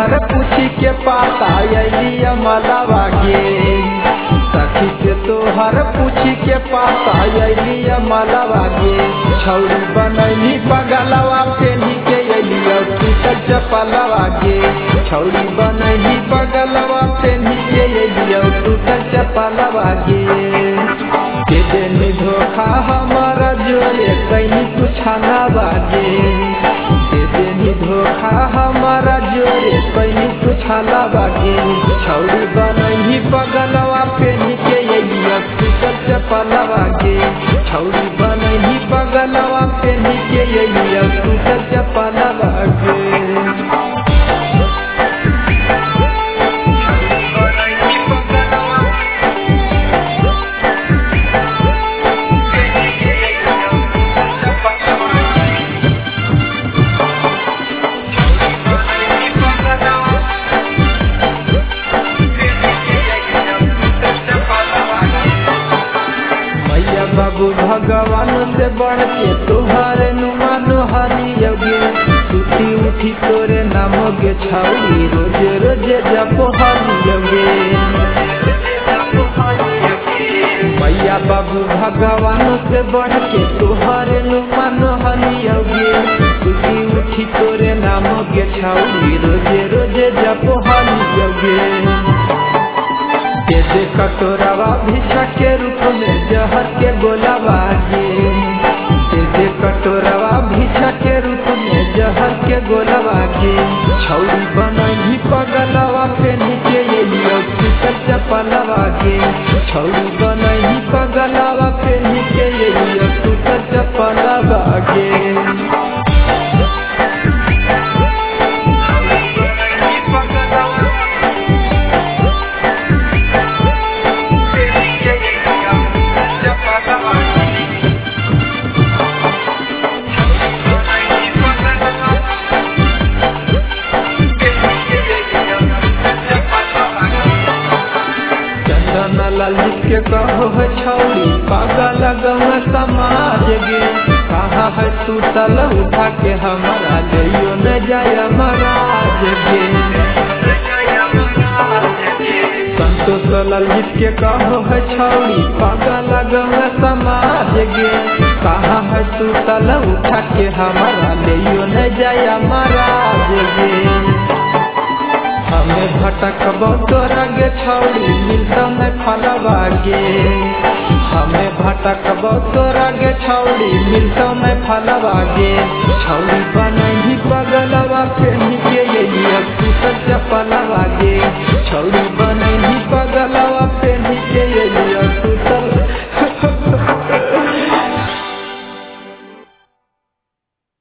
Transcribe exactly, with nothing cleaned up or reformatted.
तोहर पूछी के पाता अली अमलवा गे सखी से तोहर पूछी के पाता अली अमलवा गे छौरी बनैली बगलवा पेनी के अली टूटल चपलवा गे छौरी बनैली बगलवा पेनी के अली टूटल चपलवा गे के देनी धोखा हमारा जोरे कैनी कुछ ना बागे के देनी धोखा हमारा जोरे कैनी कुछ ना बागे छौरी बनैली बगलवा पेनी के अलिया टूटल चपलवा गे छौरी बनैली बगलवा पेनी के अलिया टूटल चपलवा गे बाबू भगवान से बढ़ के तुहारे नुमानो हरियोगे सुती उठी तोरे नाम गे छौरी रोजे रोजे जपो हरियोगे मैया बाबू भगवान से बढ़ के तुहारे नुमानो हरियोगे सुती उठी तोरे नाम गे छौरी रोजे रोजे जपो हरियोगे दे कटोरवा भिक्षा के रूप में जहर के गोलावा गे दे कटोरवा भिक्षा के रूप में जहर के गोलावा गे छौरी बनैली पगलवा पेनी के अलिया टूटल चपलवा गे छौरी बनैली पगलवा पेनी के अलिया टूटल चपलवा गे ललित के कहो है छौरी पागल गौ समाज गे कहा है सुतल उठा के हमारा लियो न जाय महाराज गे संतोष ललित के कहो है छौरी पागल गौ समाज गे कहा है सुतल उठा के हमारा लियो न जाय महाराज गे हमें भटक तोरा गे छौरी मिलता में फलवा गे हमें भटक तोरा गे छौरी मिलता में फलवा गे छौरी बनैली बगलवा पेनी के अलिया टूटल चपलवा गे छौरी बनैली बगलवा पेनी के अलिया